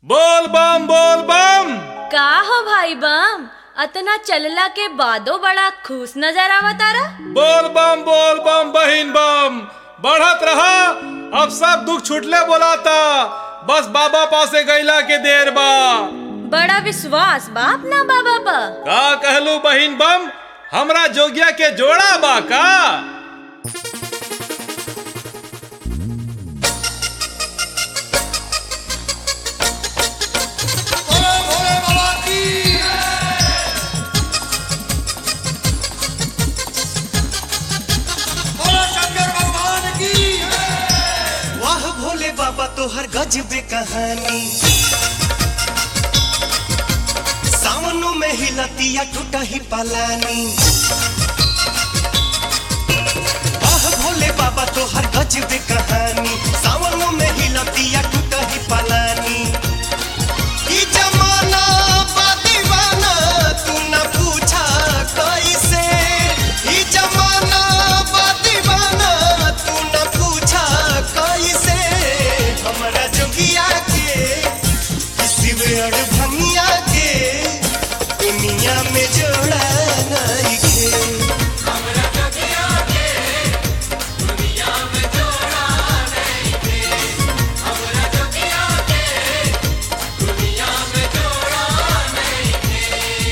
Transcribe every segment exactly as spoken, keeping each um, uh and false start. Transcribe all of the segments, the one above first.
बोल बम बोल बम। का हो भाई बम, अतना चलला के बादो बड़ा खुश नजर आवतारा। बोल बम बोल बम बहिन बम, बढ़त रहा। अब सब दुख छुटले बोलाता, बस बाबा पासे गईला के देर बा। बड़ा विश्वास बाप ना बाबा पा। का कहलू बहिन बम, हमरा जोगिया के जोड़ा बा का। बाबा तोहर गजबे कहानी, सावनों में हिलतिया टूटा ही पलानी। वाह भोले बाबा तोहर गजबे कहानी, सावनों में हिलतिया टूटा ही पलानी। ई जमाना बा दीवाना, तू न पूछा कैसे। ई जमाना बा दीवाना, तू न पूछा कैसे। हमरा जोगिया के शिवड़ भंगिया के दुनिया में जोड़ा नइखे। हमरा जोगिया के दुनिया में जोड़ा नइखे। हमरा जोगिया के दुनिया में जोड़ा नइखे।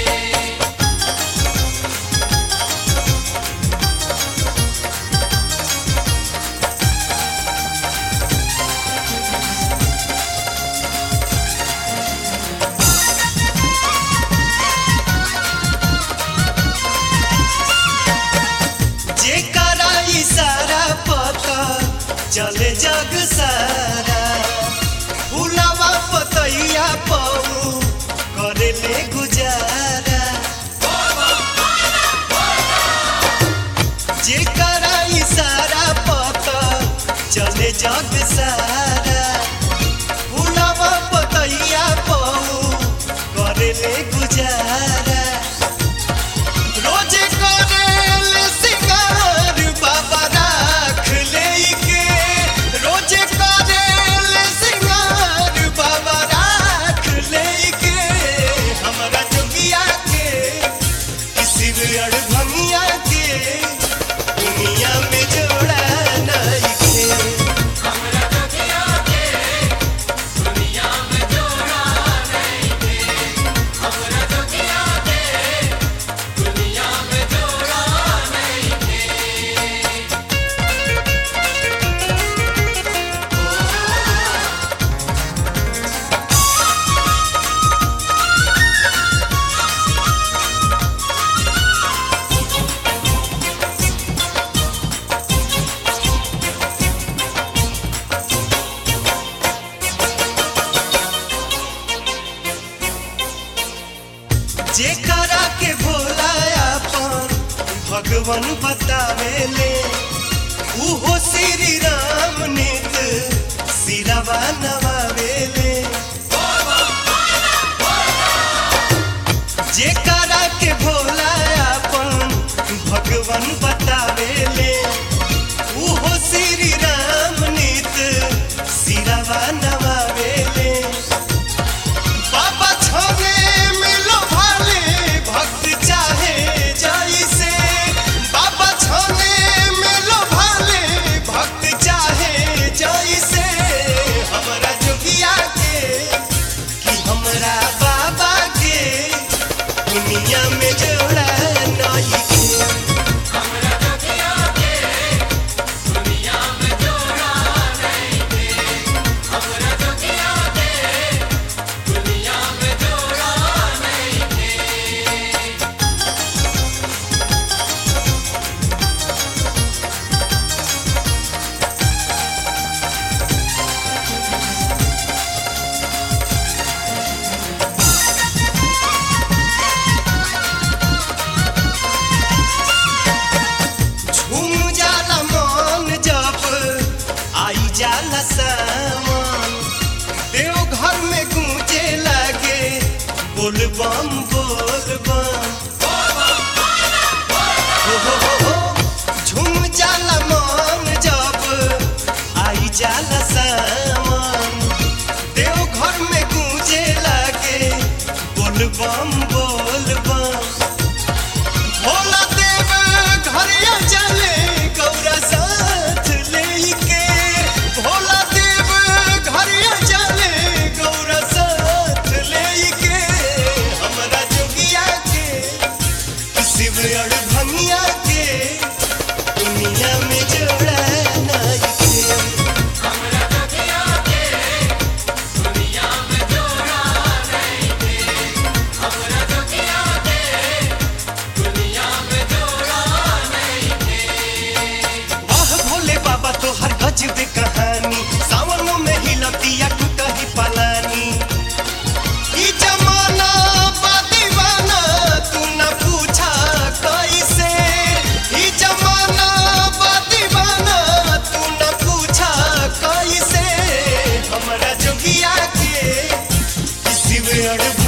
जेकरा इशारा पता चले जग सारा, भुलावा पतैया पाऊ करे ले गुजारा। जेकरा इशारा पता चले जग सारा, भुलावा पतैया पाऊ करे ले गुजारा। रोजे करेले सिंगार बाबा राख लेके, रोजे करेले सिंगार बाबा राख लेके। हमरा जोगिया के शिवड़ भंगिया के दुनिया में जोड़ा नइखे। हमरा जोगिया के दुनिया में जोड़ा नइखे। हमरा जोगिया के दुनिया में जोड़ा नइखे। जेकरा के भोला अपन भगवान बतावेले, उहो श्री राम नित सिरवा नवावेले। जेकरा के भोला अपन भगवान बतावेले, उहो श्री राम नित सिरवा नवावेले। बाबा छोड़े मिलो भाले भक्त चाहे जैसे, बाबा छोड़े मिलो भाले भक्त चाहे जैसे। हमरा जोगिया के कि हमरा बाबा के दुनिया में जोड़ा नइखे। हमरा जोगिया के दुनिया में जोड़ा नइखे। हमरा जोगिया के दुनिया में जोड़ा नइखे। झूम जाला मन जब आई जाला सावन, देवघर में गूंजे लागे बोल बम बोल बम। हो हो हो हो, झूम जाला मन जब आई जाला सावन, देवघर में गूंजे अजब कहानी सावन में हिलतिया टूटही पलानी ई जमाना बा दीवाना तू न पूछा कैसे ई जमाना बा दीवाना तू न पूछा कैसे हमरा जोगिया के किसी वे